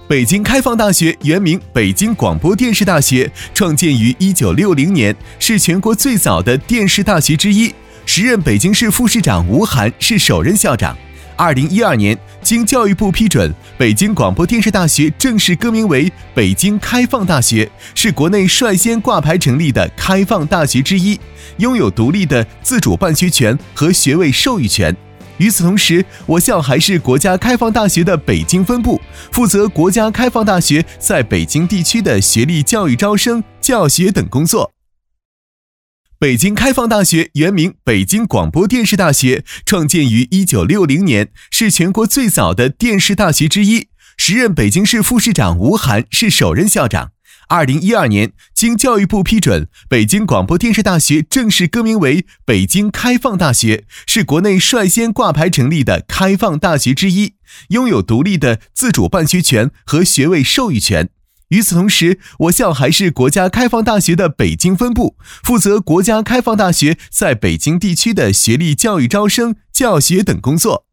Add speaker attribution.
Speaker 1: 北京开放大学原名北京广播电视大学，创建于1960年，是全国最早的电视大学之一。时任北京市副市长吴晗是首任校长。2012年，经教育部批准，北京广播电视大学正式更名为北京开放大学，是国内率先挂牌成立的开放大学之一，拥有独立的自主办学权和学位授予权。与此同时，我校还是国家开放大学的北京分部，负责国家开放大学在北京地区的学历教育招生、教学等工作。北京开放大学原名北京广播电视大学，创建于1960年，是全国最早的电视大学之一。时任北京市副市长吴晗是首任校长。2012年，经教育部批准，北京广播电视大学正式更名为北京开放大学，是国内率先挂牌成立的开放大学之一，拥有独立的自主办学权和学位授予权。与此同时，我校还是国家开放大学的北京分部，负责国家开放大学在北京地区的学历教育招生、教学等工作。